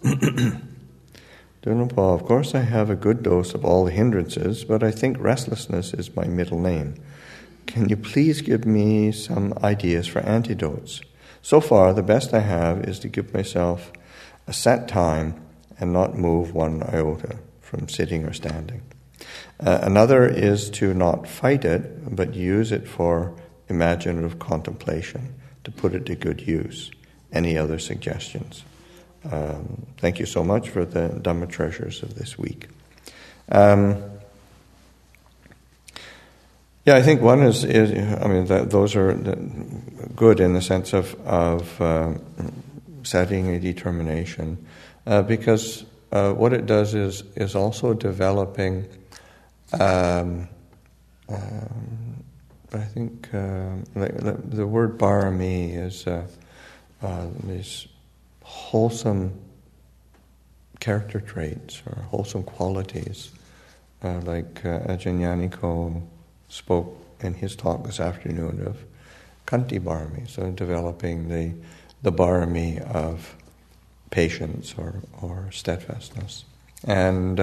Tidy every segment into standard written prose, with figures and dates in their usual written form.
Dunlopal, of course I have a good dose of all the hindrances, but I think restlessness is my middle name. Can you please give me some ideas for antidotes? So far, the best I have is to give myself a set time and not move one iota from sitting or standing. Another is to not fight it, but use it for imaginative contemplation, to put it to good use. Any other suggestions? Thank you so much for the Dhamma treasures of this week. I think one is those are good in the sense of setting a determination, because what it does is also developing. I think the word barami is these wholesome character traits or wholesome qualities, like Ajahn Yaniko spoke in his talk this afternoon of Kanti Barami, so developing the barami of patience or steadfastness. And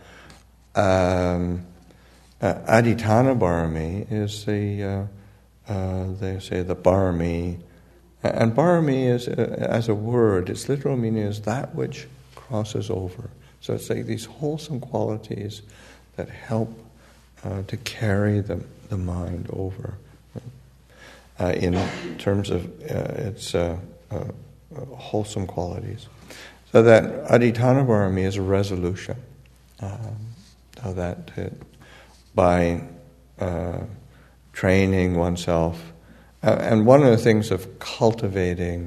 Adhitthana Barami is they say the barami, and barami is, as a word, its literal meaning is that which crosses over. So it's like these wholesome qualities that help to carry the mind over. In terms of its wholesome qualities. So that Adhitthana Barami is a resolution. By training oneself, and one of the things of cultivating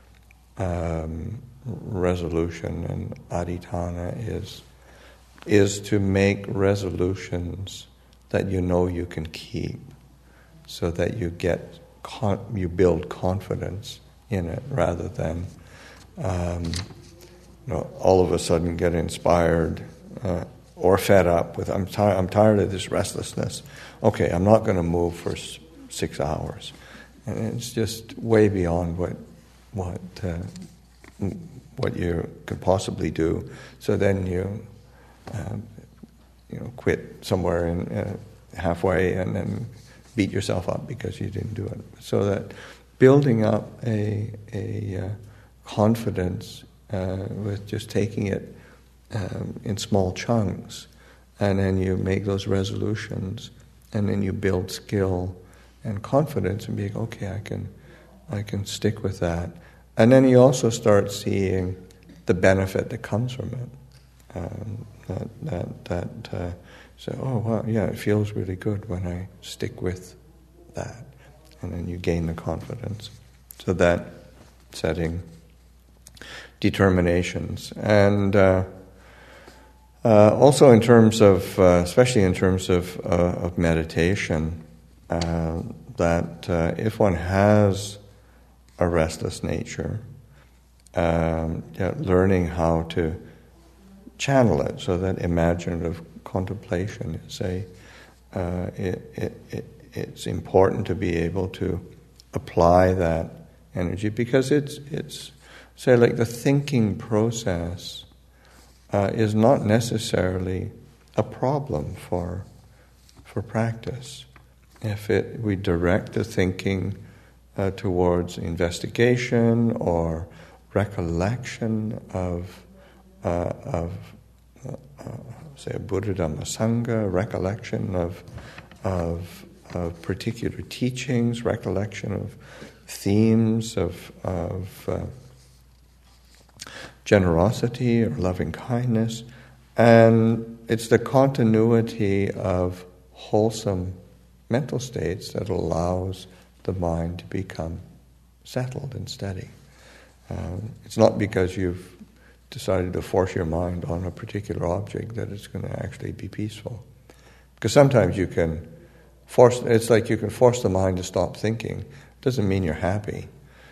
resolution and adhitthana is to make resolutions that you know you can keep, so that you you build confidence in it, rather than all of a sudden get inspired or fed up with I'm tired of this restlessness. Okay, I'm not going to move for 6 hours, and it's just way beyond what you could possibly do. So then you quit somewhere in halfway and then beat yourself up because you didn't do it. So that building up a confidence with just taking it in small chunks, and then you make those resolutions, and then you build skill and confidence and be like, okay, I can stick with that. And then you also start seeing the benefit that comes from it. So, oh wow, yeah, it feels really good when I stick with that. And then you gain the confidence. So that setting determinations. And also in terms of, especially in terms of meditation, that if one has a restless nature, learning how to channel it, so that imaginative contemplation is it's important to be able to apply that energy, because it's say like the thinking process is not necessarily a problem for practice. If we direct the thinking towards investigation or recollection of say a Buddha Dhamma Sangha, recollection of particular teachings, recollection of themes of generosity or loving kindness, and it's the continuity of wholesome mental states that allows the mind to become settled and steady. It's not because you've decided to force your mind on a particular object that it's going to actually be peaceful. Because sometimes you can force the mind to stop thinking. It doesn't mean you're happy.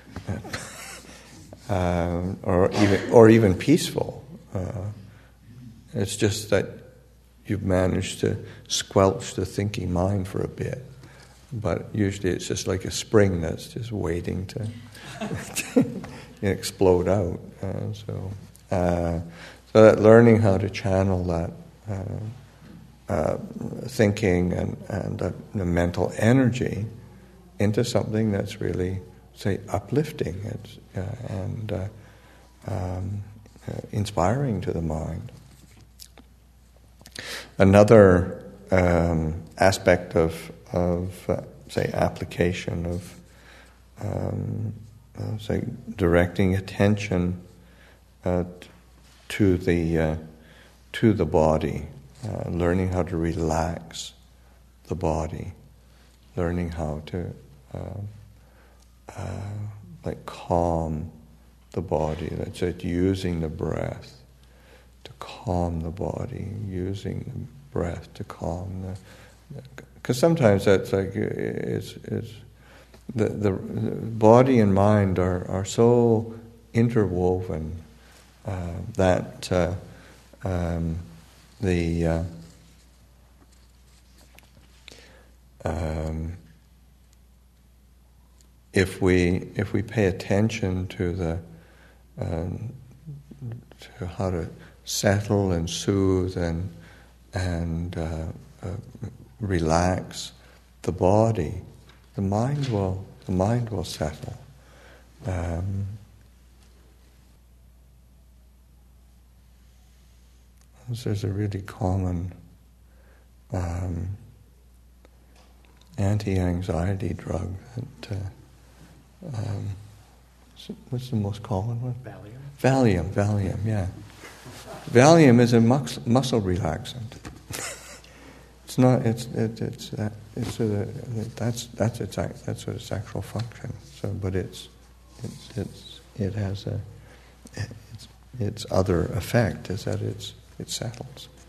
Or even peaceful. It's just that you've managed to squelch the thinking mind for a bit. But usually it's just like a spring that's just waiting to explode out. So that learning how to channel that thinking and the mental energy into something that's really, say, uplifting and inspiring to the mind. Another aspect of say, application of say, directing attention to the body, learning how to relax the body, learning how to like calm the body. That's it, using the breath to calm the body, using the breath to calm the. Because sometimes that's like the body and mind are so interwoven that if we pay attention to to how to settle and soothe and relax the body, the mind will settle. There's a really common anti-anxiety drug that what's the most common one? Valium, yeah. Valium is a muscle relaxant. It's not. That's its actual function. So, but it has its other effect is that it settles.